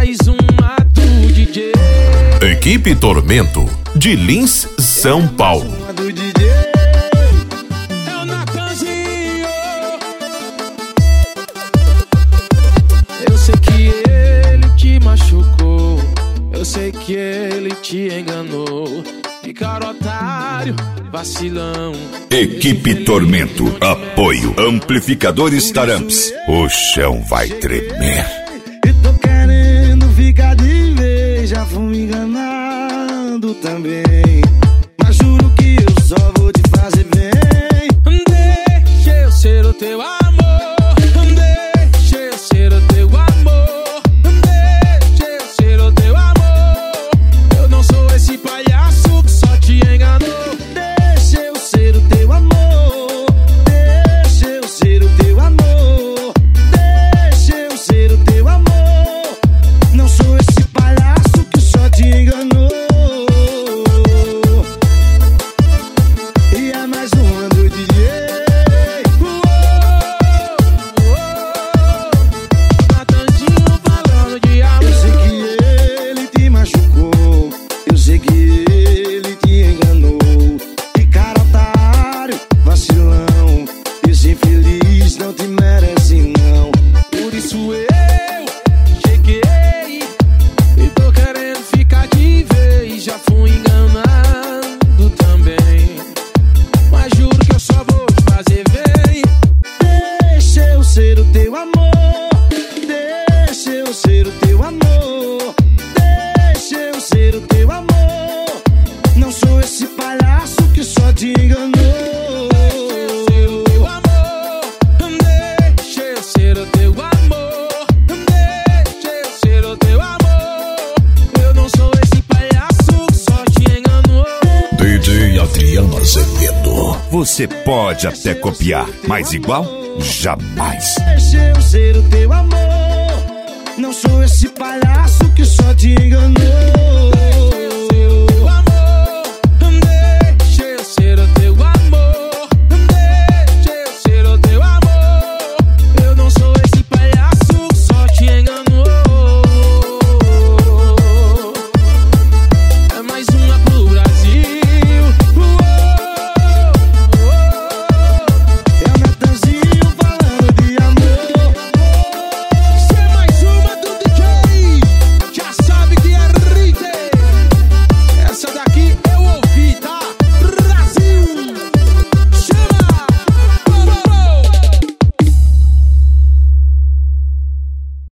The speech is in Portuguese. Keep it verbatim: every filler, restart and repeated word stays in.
mais uma do D J. Equipe Tormento, de Lins, São Paulo. É o Natanzinho. Eu sei que ele te machucou, eu sei que ele te enganou. Ficar otário, vacilão. Equipe Tormento, apoio Amplificadores Taramps. O chão vai tremer. E tô querendo ficar de vez, já fui enganado também. Mas juro que eu só vou te fazer bem. Deixa eu ser o teu amor, deixa eu ser o teu amor, deixa eu ser o teu amor. Eu não sou esse palhaço que só te enganou. Deixa eu ser o teu amor, deixa eu ser o teu amor, deixa eu ser o teu amor. Não sou esse palhaço que só te enganou. E é mais uma do D J. Natanzinho falando de amor. Eu sei que ele te machucou, eu sei que ele te enganou. Que cara otário, vacilão, esse infeliz não te merece não. Por isso eu cheguei e tô querendo ficar de vez. Já fui enganado também, mas juro que eu só vou te fazer bem. Deixa eu ser o teu amor, deixa eu ser o teu amor, deixa eu ser o teu amor. Não sou esse palhaço que só te enganou. Ser o teu amor, deixa eu ser o teu amor, deixa eu ser o teu amor. Eu não sou esse palhaço que só te enganou. D J Adriano Azevedo. Você pode até copiar, mas igual, jamais. Deixa eu ser o teu amor.